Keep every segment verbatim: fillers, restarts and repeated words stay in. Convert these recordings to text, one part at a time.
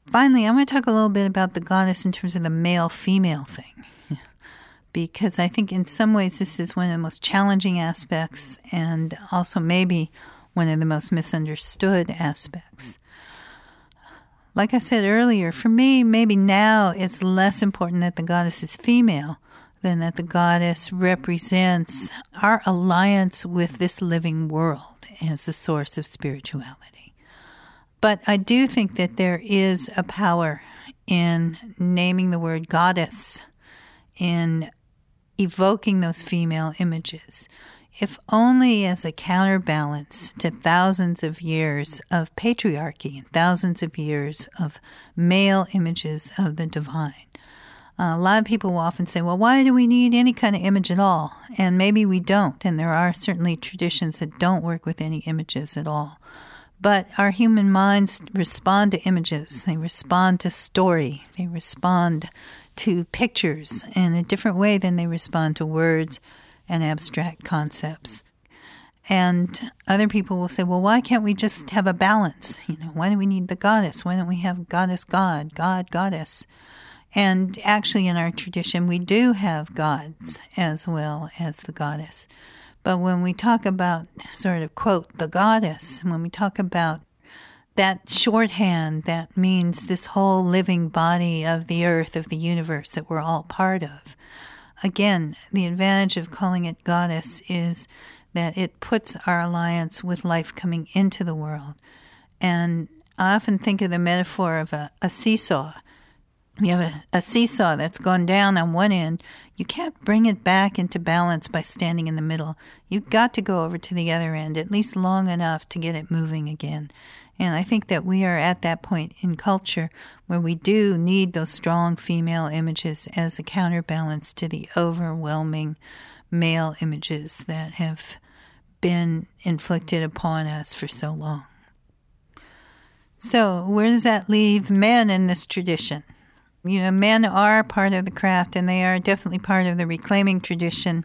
Finally, I want to talk a little bit about the goddess in terms of the male-female thing, because I think in some ways this is one of the most challenging aspects and also maybe one of the most misunderstood aspects. Like I said earlier, for me, maybe now it's less important that the goddess is female than that the goddess represents our alliance with this living world as the source of spirituality. But I do think that there is a power in naming the word goddess, in evoking those female images, if only as a counterbalance to thousands of years of patriarchy and thousands of years of male images of the divine. Uh, a lot of people will often say, well, why do we need any kind of image at all? And maybe we don't, and there are certainly traditions that don't work with any images at all. But our human minds respond to images. They respond to story. They respond to pictures in a different way than they respond to words and abstract concepts. And other people will say, well, why can't we just have a balance? You know, why do we need the goddess? Why don't we have goddess, God, God, goddess? And actually in our tradition, we do have gods as well as the goddess. But when we talk about sort of, quote, the goddess, when we talk about that shorthand, that means this whole living body of the earth, of the universe that we're all part of. Again, the advantage of calling it goddess is that it puts our alliance with life coming into the world. And I often think of the metaphor of a, a seesaw. You have a, a seesaw that's gone down on one end. You can't bring it back into balance by standing in the middle. You've got to go over to the other end, at least long enough to get it moving again. And I think that we are at that point in culture where we do need those strong female images as a counterbalance to the overwhelming male images that have been inflicted upon us for so long. So where does that leave men in this tradition? You know, men are part of the craft, and they are definitely part of the reclaiming tradition.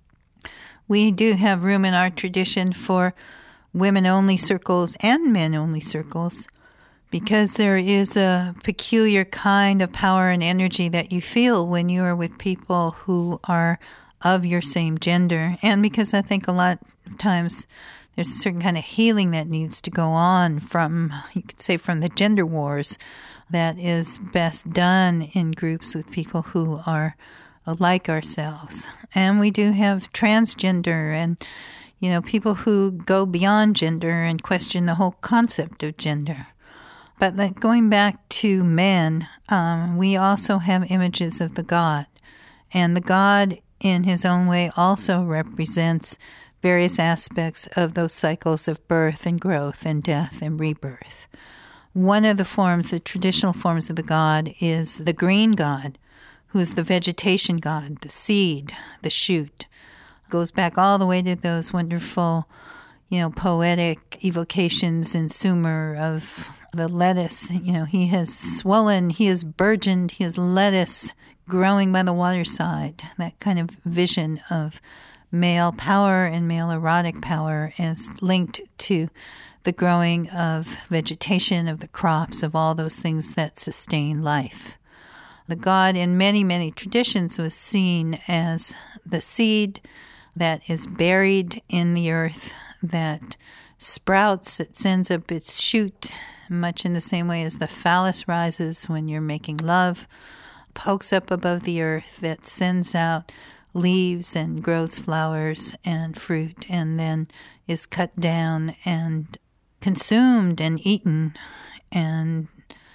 We do have room in our tradition for women-only circles and men-only circles, because there is a peculiar kind of power and energy that you feel when you are with people who are of your same gender. And because I think a lot of times there's a certain kind of healing that needs to go on from, you could say, from the gender wars that is best done in groups with people who are like ourselves. And we do have transgender and, you know, people who go beyond gender and question the whole concept of gender. But like going back to men, um, we also have images of the God. And the God, in his own way, also represents various aspects of those cycles of birth and growth and death and rebirth. One of the forms, the traditional forms of the God, is the green God, who is the vegetation God, the seed, the shoot. Goes back all the way to those wonderful, you know, poetic evocations in Sumer of the lettuce. You know, he has swollen, he has burgeoned, he is lettuce growing by the waterside. That kind of vision of male power and male erotic power is linked to the growing of vegetation, of the crops, of all those things that sustain life. The God in many, many traditions was seen as the seed that is buried in the earth, that sprouts, that sends up its shoot, much in the same way as the phallus rises when you're making love, pokes up above the earth, that sends out leaves and grows flowers and fruit, and then is cut down and consumed and eaten and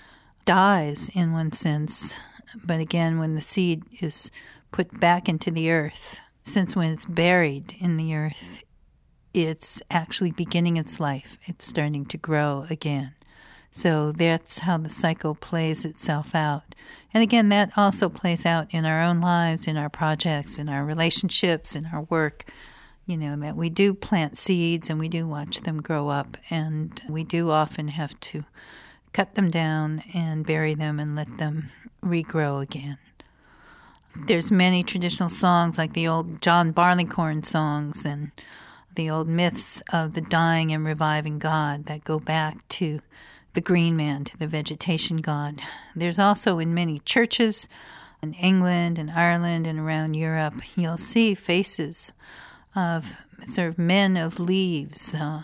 dies in one sense. But again, when the seed is put back into the earth, since when it's buried in the earth, it's actually beginning its life. It's starting to grow again. So that's how the cycle plays itself out. And again, that also plays out in our own lives, in our projects, in our relationships, in our work. You know, that we do plant seeds and we do watch them grow up, and we do often have to cut them down and bury them and let them regrow again. There's many traditional songs like the old John Barleycorn songs and the old myths of the dying and reviving God that go back to the green man, to the vegetation god. There's also in many churches in England and Ireland and around Europe, you'll see faces of sort of men of leaves, uh,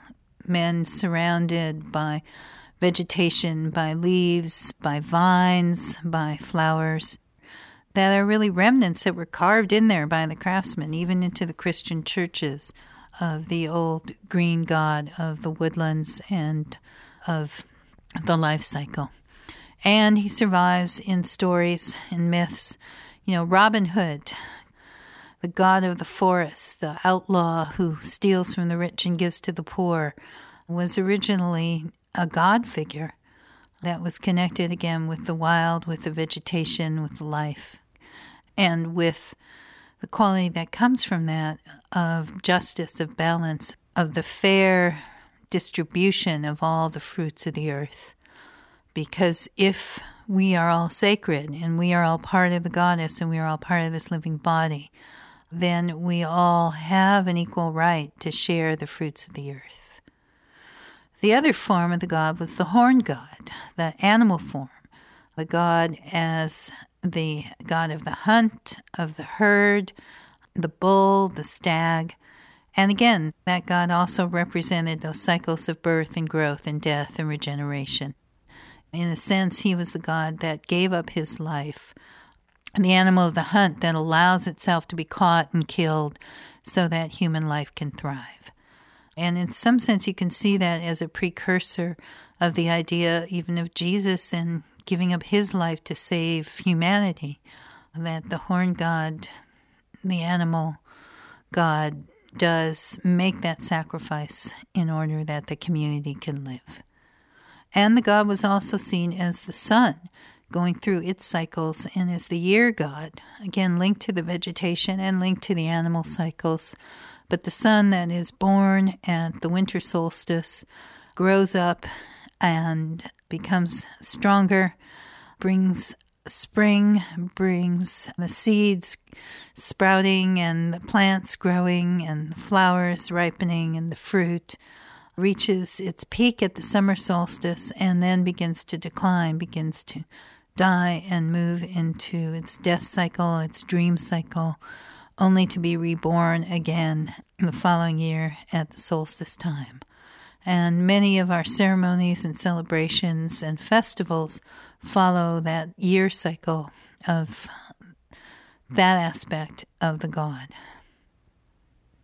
men surrounded by vegetation, by leaves, by vines, by flowers, that are really remnants that were carved in there by the craftsmen, even into the Christian churches, of the old green god of the woodlands and of the life cycle. And he survives in stories and myths. You know, Robin Hood, the god of the forest, the outlaw who steals from the rich and gives to the poor, was originally a god figure that was connected again with the wild, with the vegetation, with the life, and with the quality that comes from that of justice, of balance, of the fair distribution of all the fruits of the earth. Because if we are all sacred and we are all part of the goddess and we are all part of this living body, then we all have an equal right to share the fruits of the earth. The other form of the god was the horned god, the animal form, the god as the god of the hunt, of the herd, the bull, the stag. And again, that god also represented those cycles of birth and growth and death and regeneration. In a sense, he was the god that gave up his life, the animal of the hunt that allows itself to be caught and killed so that human life can thrive. And in some sense, you can see that as a precursor of the idea even of Jesus and giving up his life to save humanity, that the horned god, the animal god, does make that sacrifice in order that the community can live. And the god was also seen as the sun, going through its cycles, and as the year god, again linked to the vegetation and linked to the animal cycles. But the sun that is born at the winter solstice grows up and becomes stronger, brings spring, brings the seeds sprouting and the plants growing and the flowers ripening and the fruit, reaches its peak at the summer solstice and then begins to decline, begins to die and move into its death cycle, its dream cycle, only to be reborn again the following year at the solstice time. And many of our ceremonies and celebrations and festivals follow that year cycle of that aspect of the god.